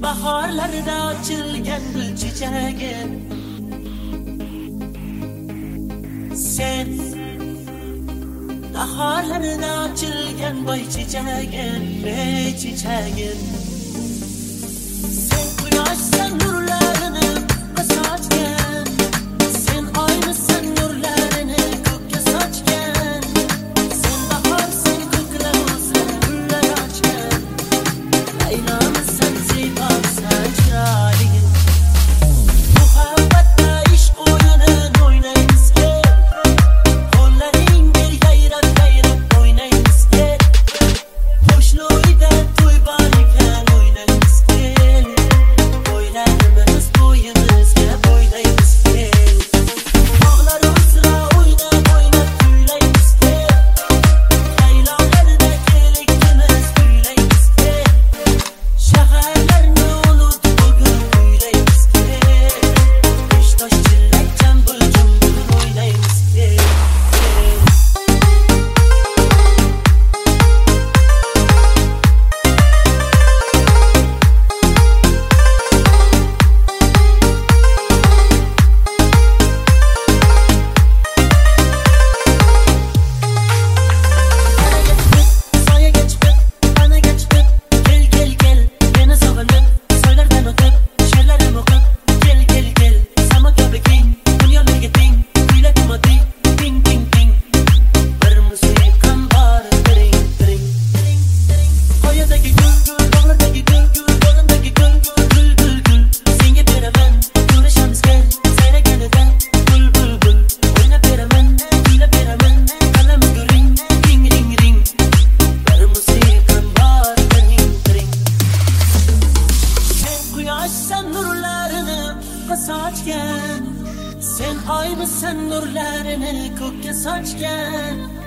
bahorlarda ochilgan gul chechagim. Sen bahorlarda ochilgan boy chechagim, ey chechagim. Sen quyoshsan, nurlarini sochgan. Sen oymisan, nurlarini ko'kka sochgan. Sen bahorsan, ko'klarsan, gullar ochgan. Laylomisan, zebosan, chiroyligim. Muhabbatda ishq o'yinini o'ynaymizga. Qo'llaringga yayrab o'ynaymizga. Qo'shni uyda to'y bor ekan, o'ynaymizga. Bo'ylarimiz bo'yimizga bo'ylaymizga. Bog'lar uzra o'ynab kuylaymizga. Laylolarda kelikimiz kuylaymizga. Shaharlarni unutib bugun kuylaymizga. Beshtosh chillak jambul-jumbul o'ynaymizga. Soyaga chiqib, panaga chiqib, kel, meni sog'inib, soylardan o'tib, she'rlarim o'qib, kel, samo kabi keng, dunyolarga teng, kuyladim oddiy, ting. Bir musiqam bor, tiring. Qoyadagi gul, bog'lardagi gul, bo'g'indagi gul. Senga beraman, ko'rishamiz kel, sayraganida bul. O'ynab beraman, kuylab beraman, qalamiz guring, ring. Bir musiqam bor, tiring. Sen quyoshsan, nurlarini sochgan. Sen oymisan, nurlarini ko'kka sochgan.